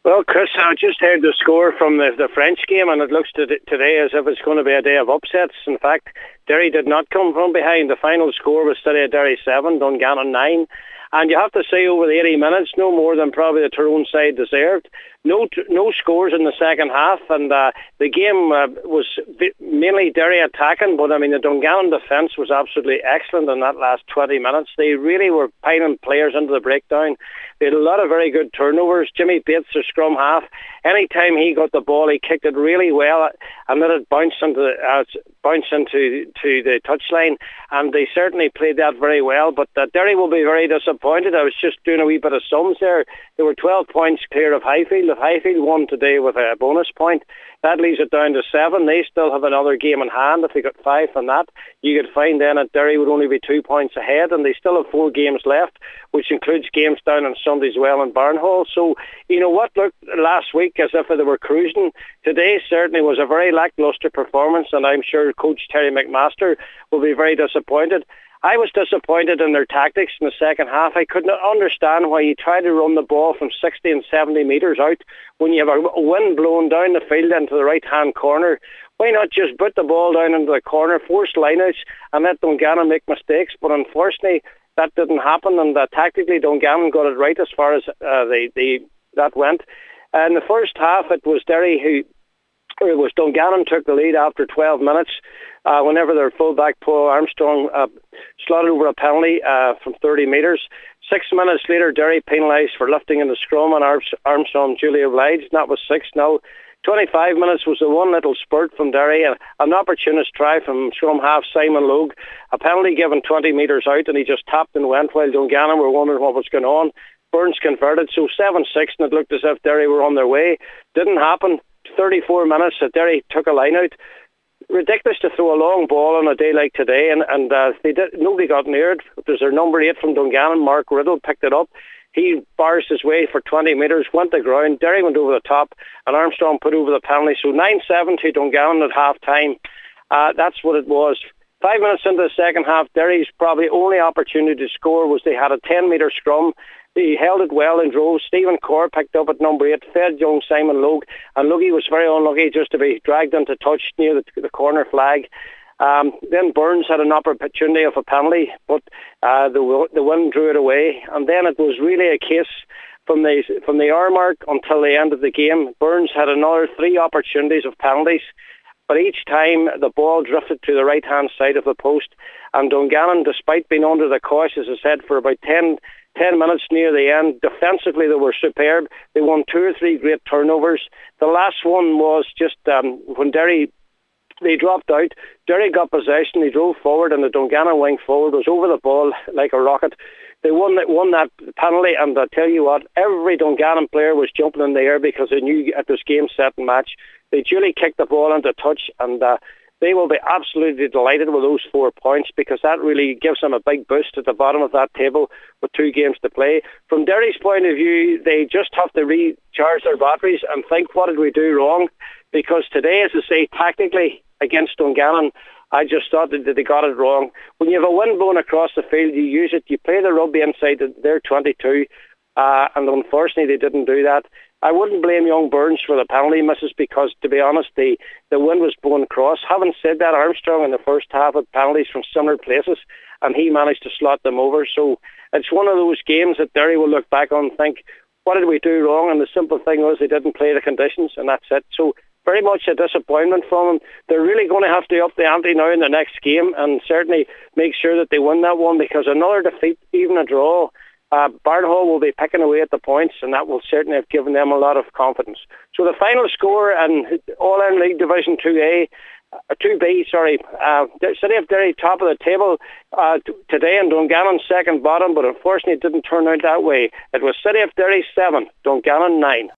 Well, Chris, I just heard the score from the French game, and it looks today as if it's going to be a day of upsets. In fact, Derry did not come from behind. The final score was City of Derry 7, Dungannon 9. And you have to say, over the 80 minutes, no more than probably the Tyrone side deserved. No scores in the second half, and the game was mainly Derry attacking, but I mean the Dungannon defence was absolutely excellent in that last 20 minutes. They really were piling players into the breakdown. They had a lot of very good turnovers. Jimmy Bates, their scrum half, anytime he got the ball, he kicked it really well and let it bounce into the touchline, and they certainly played that very well. But Derry will be very disappointed. I was just doing a wee bit of sums there. They were 12 points clear of Highfield. If Highfield won today with a bonus point, that leaves it down to 7. They still have another game in hand. If they got 5 from that, you could find then that Derry would only be 2 points ahead, and they still have 4 games left, which includes games down on Sunday as well in Barnhall. So, you know, what looked last week as if they were cruising, today certainly was a very lacklustre performance, and I'm sure Coach Terry McMaster will be very disappointed. I was disappointed in their tactics in the second half. I could not understand why you try to run the ball from 60 and 70 metres out when you have a wind blowing down the field into the right-hand corner. Why not just put the ball down into the corner, force lineouts, and let Dungannon make mistakes? But unfortunately, that didn't happen, and tactically Dungannon got it right as far as that went. In the first half, it was Dungannon took the lead after 12 minutes whenever their fullback Paul Armstrong slotted over a penalty from 30 metres. 6 minutes later, Derry penalised for lifting in the scrum, and Armstrong duly obliged. That was 6-0. 25 minutes was the one little spurt from Derry, an opportunist try from scrum half Simon Logue, a penalty given 20 metres out, and he just tapped and went while Dungannon were wondering what was going on. Burns converted, so 7-6, and it looked as if Derry were on their way. Didn't happen. 34 minutes that Derry took a line out. Ridiculous to throw a long ball on a day like today, and nobody got near it. There's their number 8 from Dungannon, Mark Riddle, picked it up. He bars his way for 20 metres, went to ground. Derry went over the top, and Armstrong put over the penalty. So 9-7 to Dungannon at half-time. That's what it was. 5 minutes into the second half, Derry's probably only opportunity to score was they had a 10-metre scrum. He held it well and drove. Stephen Corr picked up at number 8, fed young Simon Logue, and Logie was very unlucky just to be dragged into touch near the corner flag. Then Burns had an opportunity of a penalty, but the wind drew it away. And then it was really a case from the hour mark until the end of the game. Burns had another 3 opportunities of penalties, but each time the ball drifted to the right-hand side of the post. And Dungannon, despite being under the cosh, as I said, for about 10 minutes near the end, defensively they were superb. They won 2 or 3 great turnovers. The last one was just when they dropped out. Derry got possession, they drove forward, and the Dungannon wing forward was over the ball like a rocket. They won that penalty, and I tell you what, every Dungannon player was jumping in the air because they knew it was game, set and match. They duly kicked the ball into touch, and they will be absolutely delighted with those 4 points, because that really gives them a big boost at the bottom of that table with 2 games to play. From Derry's point of view, they just have to recharge their batteries and think, what did we do wrong? Because today, as I say, tactically against Dungannon, I just thought that they got it wrong. When you have a wind blowing across the field, you use it. You play the rugby inside their 22, and unfortunately they didn't do that. I wouldn't blame young Burns for the penalty misses, because, to be honest, the wind was blowing across. Having said that, Armstrong in the first half had penalties from similar places, and he managed to slot them over. So it's one of those games that Derry will look back on and think, what did we do wrong? And the simple thing was they didn't play the conditions, and that's it. So very much a disappointment from them. They're really going to have to up the ante now in the next game, and certainly make sure that they win that one, because another defeat, even a draw, Barnhall will be picking away at the points, and that will certainly have given them a lot of confidence. So the final score in All-Ireland League Division 2B, City of Derry top of the table today, and Dungannon second bottom, but unfortunately it didn't turn out that way. It was City of Derry 7, Dungannon 9.